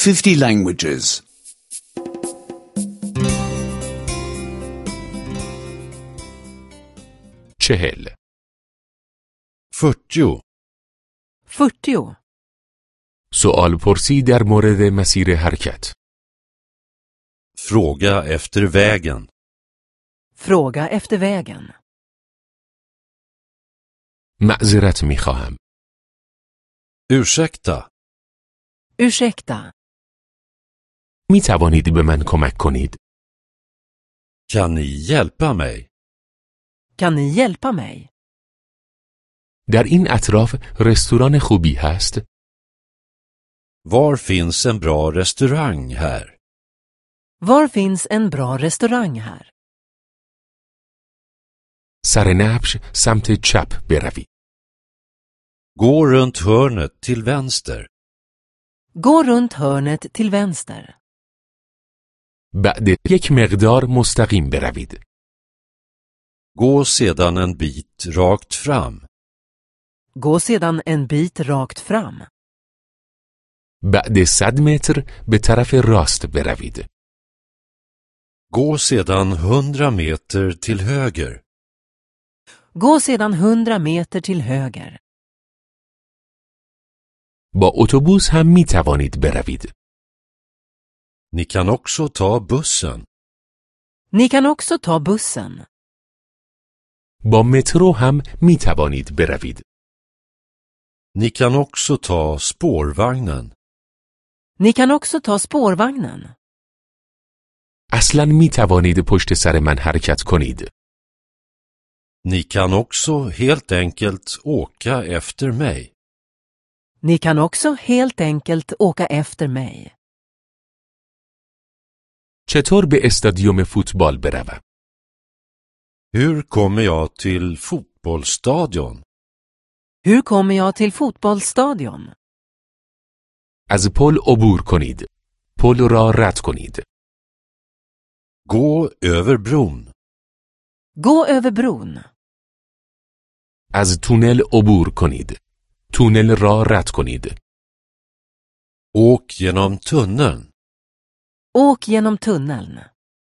50 languages. 40 40. 40. سوال پرسی در مورد مسیر حرکت. Fråga efter vägen. Fråga efter vägen. معذرت می‌خواهم. Ursäkta. Ursäkta. می توانید به من کمک کنید؟ Kan ni hjälpa mig? Kan ni hjälpa mig? در این اطراف رستوران خوبی هست؟ Var finns en bra restaurang här? Var finns en bra restaurang här? سر نبش سمت چپ بروید. Gå runt hörnet till vänster. Gå runt hörnet till vänster. بعد یک مقدار مستقیم بروید. Gå sedan en bit rakt fram. Gå sedan en bit rakt fram. بعد 100 متر به طرف راست بروید. Gå sedan 100 meter till höger. Gå sedan 100 meter till höger. با اتوبوس هم می توانید بروید. Ni kan också ta bussen. Ni kan också ta bussen. با مترو هم می توانید بروید. Ni kan också ta spårvagnen. Ni kan också ta spårvagnen. اصلاً می توانید پشت سر من حرکت کنید. Ni kan också helt enkelt åka efter mig. Ni kan också helt enkelt åka efter mig. چطور به استادیوم فوتبال بروم؟ Hur kommer jag till fotbollsstadion? Hur kommer jag till fotbollsstadion? از پل عبور کنید. پل را رد کنید. Gå över bron. Gå över bron. از تونل عبور کنید. تونل را رد کنید. Åk genom tunneln. Åk genom tunneln.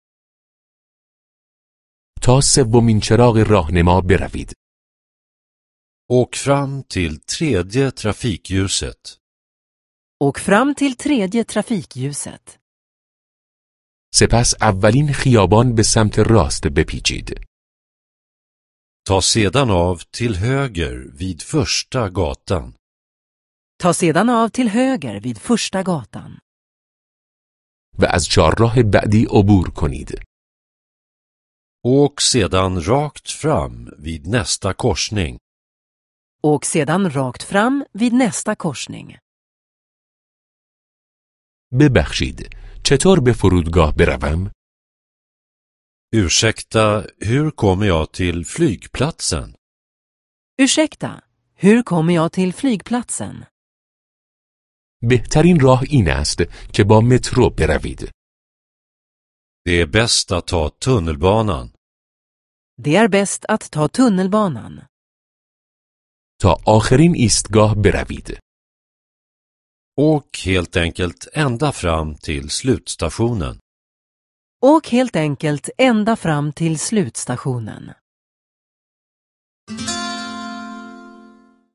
تا سومین چراغ راهنما بروید. Åk fram till tredje trafikljuset. Åk fram till tredje trafikljuset. سپس اولین خیابان به سمت راست بپیچید. Ta sedan av till höger vid första gatan. Ta sedan av till höger vid första gatan. و از چهارراه بعدی عبور کنید. Åk sedan rakt fram vid nästa korsning. Åk sedan rakt fram vid nästa korsning. ببخشید. چطور به فرودگاه بروم؟ Ursäkta, hur kommer jag till flygplatsen? Ursäkta, hur kommer jag till flygplatsen? بهترین راه این است که با مترو بروید. Det är bäst att ta tunnelbanan. Det är bäst att ta tunnelbanan. تا آخرین ایستگاه بروید. Åk helt enkelt ända fram till slutstationen. Åk helt enkelt ända fram till slutstationen.